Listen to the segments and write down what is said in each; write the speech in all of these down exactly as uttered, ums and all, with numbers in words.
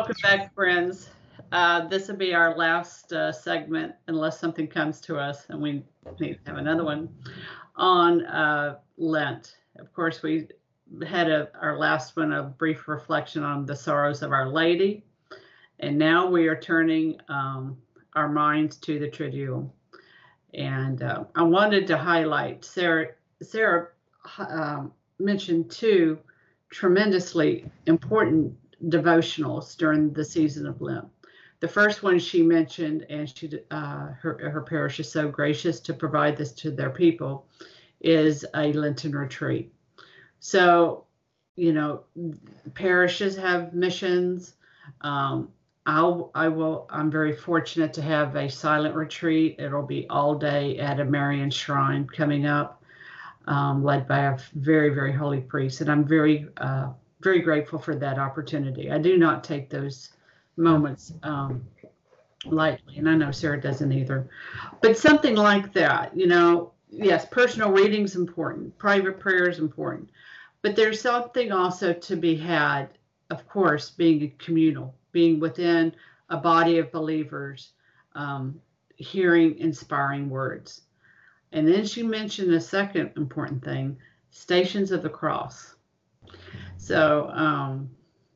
Welcome back, friends. Uh, this will be our last uh, segment, unless something comes to us and we need to have another one, on uh, Lent. Of course, we had a, our last one, a brief reflection on the sorrows of Our Lady. And now we are turning um, our minds to the Triduum. And uh, I wanted to highlight, Sarah, Sarah um, mentioned two tremendously important devotionals during the season of Lent. The first one she mentioned, and she, uh, her, her parish is so gracious to provide this to their people, is a Lenten retreat. So, you know, parishes have missions. Um, I'll, I will, I'm very fortunate to have a silent retreat. It'll be all day at a Marian shrine coming up, um, led by a very, very holy priest. And I'm very, uh, very grateful for that opportunity. I do not take those moments um, lightly, and I know Sarah doesn't either. But something like that, you know, yes, personal reading is important, private prayer is important, but there's something also to be had, of course, being communal, being within a body of believers, um, hearing inspiring words. And then she mentioned a second important thing, Stations of the Cross. So um,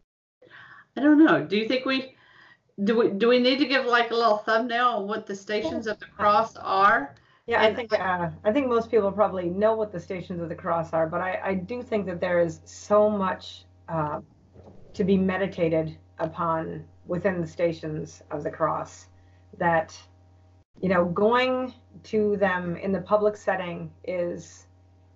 I don't know. Do you think we do we do we need to give like a little thumbnail on what the Stations of the Cross are? Yeah, and I think uh, I think most people probably know what the Stations of the Cross are, but I, I do think that there is so much uh, to be meditated upon within the Stations of the Cross that, you know, going to them in the public setting is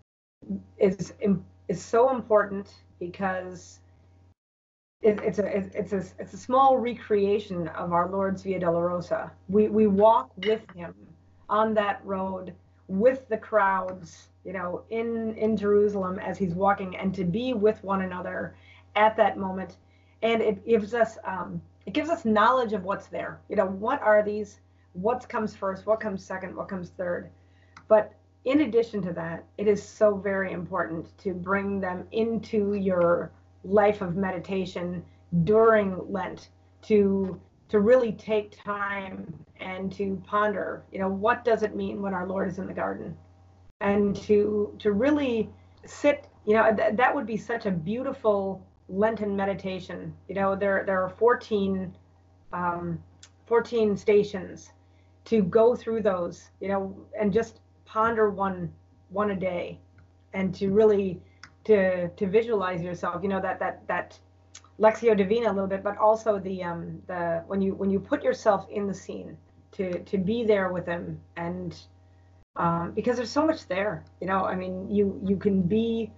is is so important, because it, it's a it's a it's a small recreation of our Lord's Via Dolorosa. We we walk with him on that road with the crowds, you know, in in Jerusalem as he's walking, and to be with one another at that moment, and it gives us um, it gives us knowledge of what's there. You know, what are these? What comes first? What comes second? What comes third? But in addition to that, it is so very important to bring them into your life of meditation during Lent, to to really take time and to ponder, you know, what does it mean when our Lord is in the garden? And to to really sit, you know, th- that would be such a beautiful Lenten meditation. You know, there there are fourteen, um, fourteen stations, to go through those, you know, and just ponder one one a day, and to really to to visualize yourself, you know, that that that Lectio Divina a little bit, but also the um the when you when you put yourself in the scene, to to be there with them, and um because there's so much there, you know. I mean, you you can be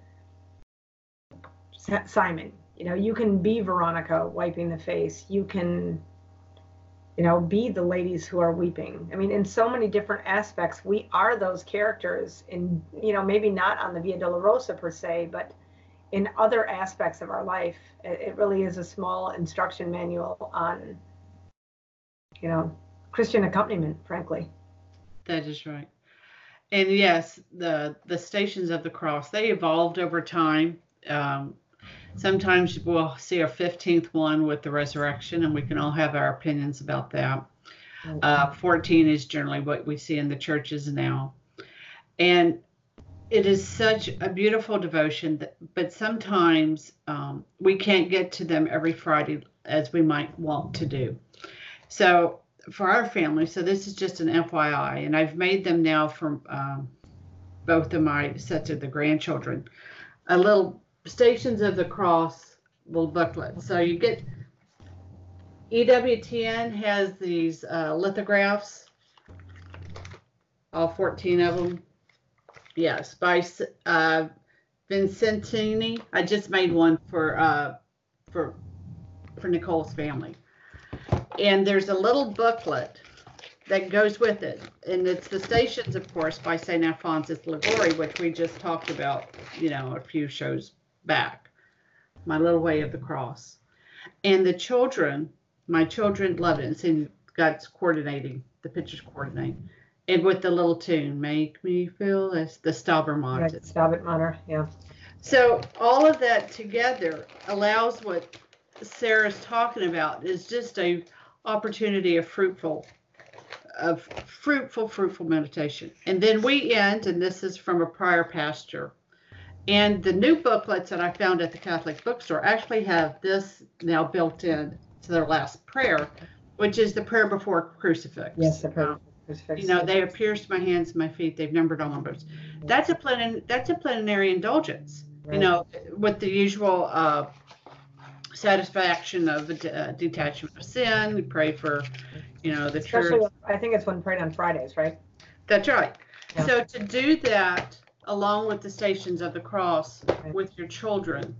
Simon, you know, you can be Veronica wiping the face, you can, you know, be the ladies who are weeping. I mean, in so many different aspects, we are those characters in, you know, maybe not on the Via Dolorosa per se, but in other aspects of our life. It really is a small instruction manual on, you know, Christian accompaniment, frankly. That is right. And yes, the the Stations of the Cross, they evolved over time. Um, sometimes we'll see a fifteenth one with the resurrection, and we can all have our opinions about that. Uh, fourteen is generally what we see in the churches now. And it is such a beautiful devotion, that, but sometimes um, we can't get to them every Friday as we might want to do. So for our family, so this is just an F Y I, and I've made them now for um, both of my sets of the grandchildren, a little Stations of the Cross little booklet. So you get, E W T N has these uh, lithographs, all fourteen of them. Yes, by uh, Vincentini. I just made one for uh, for for Nicole's family, and there's a little booklet that goes with it, and it's the Stations, of course, by Saint Alphonsus Liguori, which we just talked about, you know, a few shows back. My Little Way of the Cross, and the children, my children love it, and see God's coordinating, the pictures coordinate. And with the little tune, make me feel as the Stabat Mater. Right, Stabat Mater, yeah. So all of that together allows what Sarah's talking about is just a opportunity of fruitful, of fruitful, fruitful meditation. And then we end, and this is from a prior pastor. And the new booklets that I found at the Catholic bookstore actually have this now built in to their last prayer, which is the prayer before crucifix. Yes, the prayer Um, before crucifix. You know, they have pierced my hands and my feet. They've numbered all my bones. That's a plenan, that's a plenary indulgence. Right. You know, with the usual uh, satisfaction of uh, detachment of sin. We pray for, you know, the Especially, church. I think it's when prayed on Fridays, right? That's right. Yeah. So to do that along with the Stations of the Cross Right. with your children,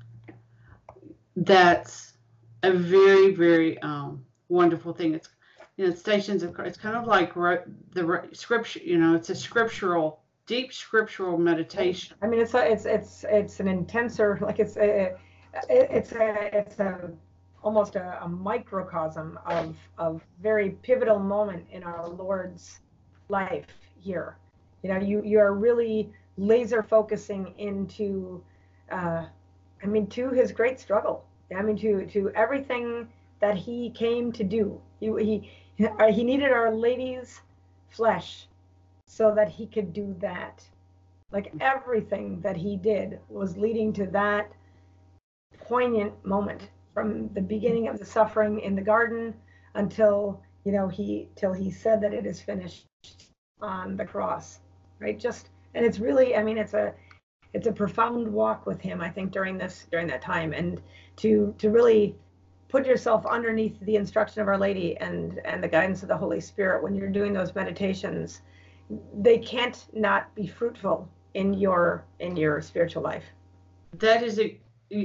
that's a very, very um, wonderful thing. It's, you know, Stations of Cross. It's kind of like the scripture. You know, it's a scriptural, deep scriptural meditation. I mean, it's a, it's it's it's an intenser, like it's a, it's a it's a almost a, a microcosm of of very pivotal moment in our Lord's life here. You know, you you are really laser focusing into, uh, I mean, to his great struggle. I mean, to to everything that he came to do. He he he needed Our Lady's flesh so that he could do that. Like everything that he did was leading to that poignant moment, from the beginning of the suffering in the garden until, you know, he till he said that it is finished on the cross, right? Just, and it's really, I mean, it's a it's a profound walk with him, I think, during this during that time, and to to really put yourself underneath the instruction of Our Lady and and the guidance of the Holy Spirit when you're doing those meditations. They can't not be fruitful in your in your spiritual life. That is a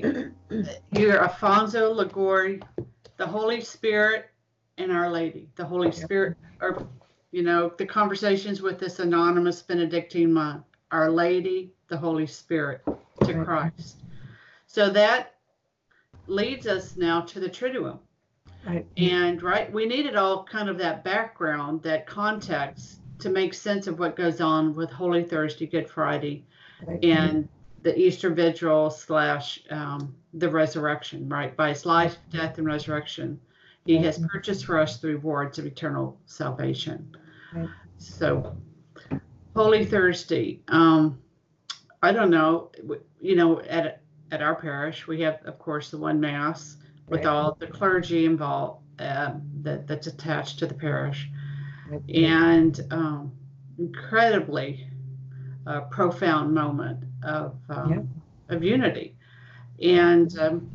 you're Alfonso Liguori, the Holy Spirit, and Our Lady. The Holy Spirit, or you know, the conversations with this anonymous Benedictine monk, Our Lady, the Holy Spirit, to Christ. So that leads us now to the Triduum. Right. And right, we needed all kind of that background, that context, to make sense of what goes on with Holy Thursday, Good Friday, Right. and the Easter Vigil slash um, the resurrection, right? By his life, death, and resurrection, he Right. has purchased for us the rewards of eternal salvation. Right. So, Holy Thursday, um, I don't know, you know, at at our parish, we have, of course, the one Mass with Right. all the clergy involved uh, that, that's attached to the parish. Right. And um, incredibly uh, profound moment of um, Yeah. of unity, and um,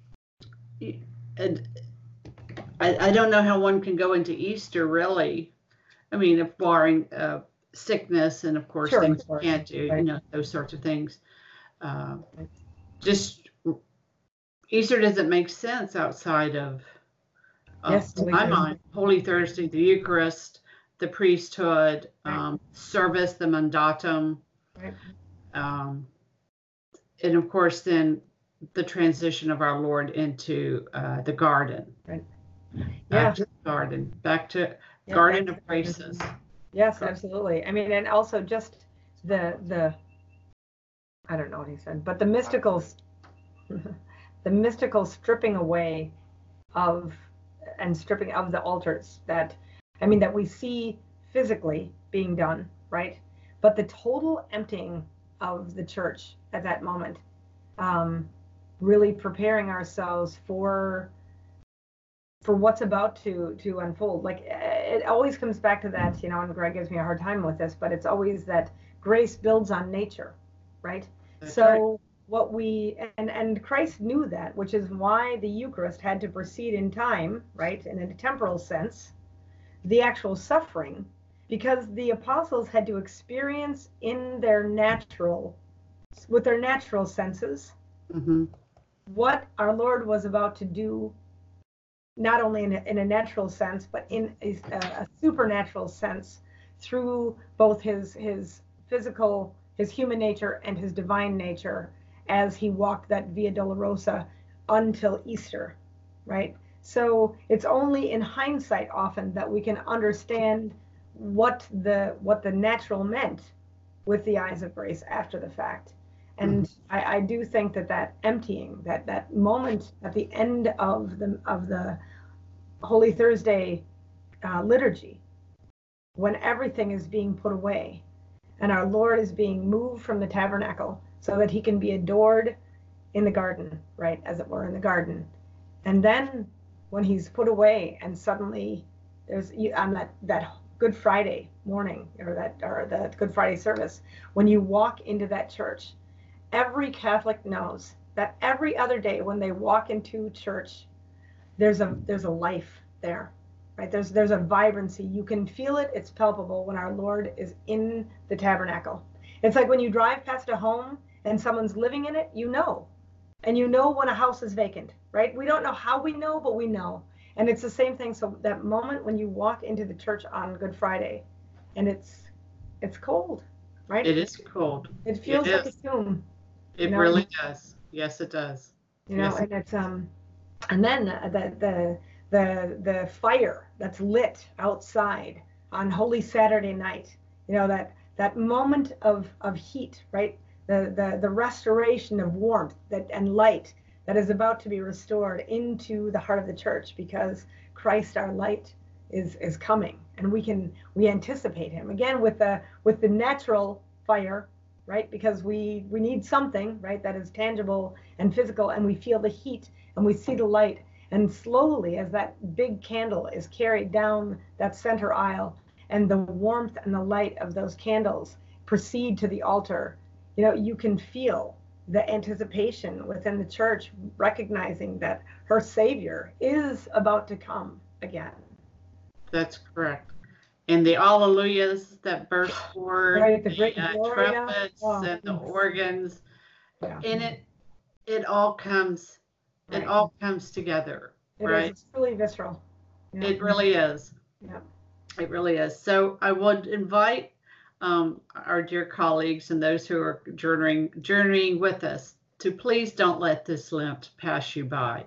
and I, I don't know how one can go into Easter really. I mean, if barring uh, sickness and of course Sure, things of course. you can't do, Right. you know, those sorts of things. Uh, Right. just Easter doesn't make sense outside of, of Yes, to Holy my Thursday. mind, Holy Thursday, the Eucharist, the priesthood, Right. um, service, the mandatum, Right. um, and of course then the transition of our Lord into uh, the garden. Right. Back Yeah. to the garden, back to Yeah, Garden back of to- Graces. Yes, absolutely. I mean, and also just the the I don't know what he said, but the mystical the mystical stripping away of and stripping of the altars that I mean that we see physically being done, right? But the total emptying of the church at that moment, um, really preparing ourselves for for what's about to to unfold. Like it always comes back to that, you know, and Greg gives me a hard time with this, but it's always that grace builds on nature, right? That's so right. what we and and Christ knew that, which is why the Eucharist had to proceed in time, right, in a temporal sense, the actual suffering, because the apostles had to experience in their natural, with their natural senses, Mm-hmm. what our Lord was about to do, not only in a, in a natural sense, but in a, a supernatural sense, through both his his physical, his human nature, and his divine nature, as he walked that Via Dolorosa until Easter, right? So it's only in hindsight often that we can understand what the what the natural meant with the eyes of grace after the fact. And mm-hmm. I, I do think that that emptying, that that moment at the end of the of the Holy Thursday uh, liturgy, when everything is being put away, and our Lord is being moved from the tabernacle so that he can be adored in the garden, right, as it were, in the garden. And then when he's put away, and suddenly there's on that that Good Friday morning, or that or the Good Friday service, when you walk into that church, every Catholic knows that every other day when they walk into church, there's a there's a life there, right? There's there's a vibrancy. You can feel it. It's palpable when our Lord is in the tabernacle. It's like when you drive past a home and someone's living in it, you know. And you know when a house is vacant, right? We don't know how we know, but we know. And it's the same thing. So that moment when you walk into the church on Good Friday, and it's it's cold, right? It is cold. It feels it like is. a tomb. It you know? really does. Yes, it does. You know, yes. and it's um, and then the the the the fire that's lit outside on Holy Saturday night. You know, that that moment of of heat, right? The, the, the restoration of warmth that and light that is about to be restored into the heart of the church, because Christ our light is is coming, and we can we anticipate him again with the with the natural fire, right? Because we we need something, right, that is tangible and physical, and we feel the heat and we see the light, and slowly as that big candle is carried down that center aisle, and the warmth and the light of those candles proceed to the altar. You know, you can feel the anticipation within the church, recognizing that her Savior is about to come again. That's correct. And the Alleluias that burst forth, right, the, the uh, trumpets oh, and the organs, yeah. and it it all comes, right. it all comes together, it right? Is. It's really visceral. Yeah. It really is. Yeah. It really is. So I would invite Um, our dear colleagues and those who are journeying, journeying with us to please don't let this Lent pass you by.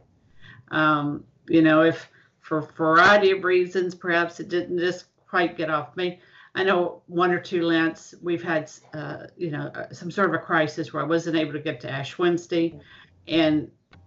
Um, you know, if for a variety of reasons, perhaps it didn't just quite get off me. I know one or two Lents we've had, uh, you know, some sort of a crisis where I wasn't able to get to Ash Wednesday. And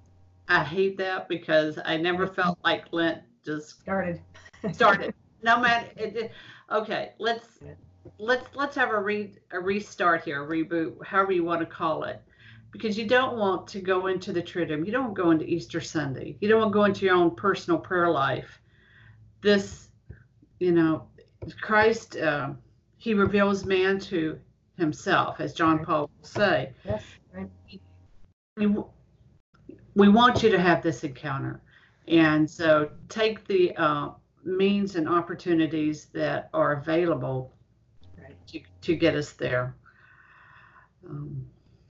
I hate that because I never felt like Lent just started. started. No matter, it, it, okay, let's, let's let's have a re a restart here, a reboot, however you want to call it, because you don't want to go into the Triduum. You don't go into Easter Sunday. You don't want to go into your own personal prayer life. This, you know, Christ, uh, he reveals man to himself, as John Paul will say. Yes, right. We, we want you to have this encounter, and so take the uh, means and opportunities that are available To, to get us there. Um,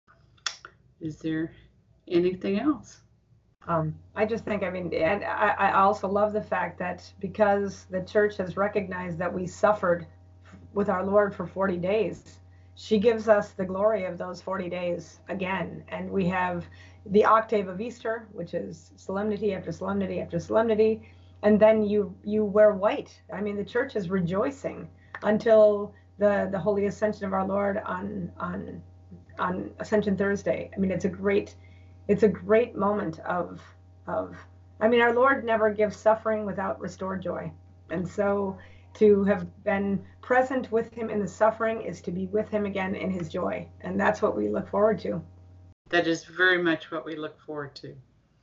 is there anything else? Um, I just think, I mean, and I, I also love the fact that because the church has recognized that we suffered with our Lord for forty days, she gives us the glory of those forty days again. And we have the octave of Easter, which is solemnity after solemnity after solemnity. And then you, you wear white. I mean, the church is rejoicing until the the Holy Ascension of our Lord on on on Ascension Thursday. I mean, it's a great it's a great moment of of I mean, our Lord never gives suffering without restored joy. And so to have been present with him in the suffering is to be with him again in his joy. And that's what we look forward to. That is very much what we look forward to.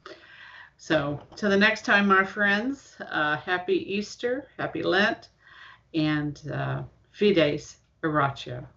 So till the next time, my friends, uh, happy Easter, happy Lent, and uh, Fides Oratio.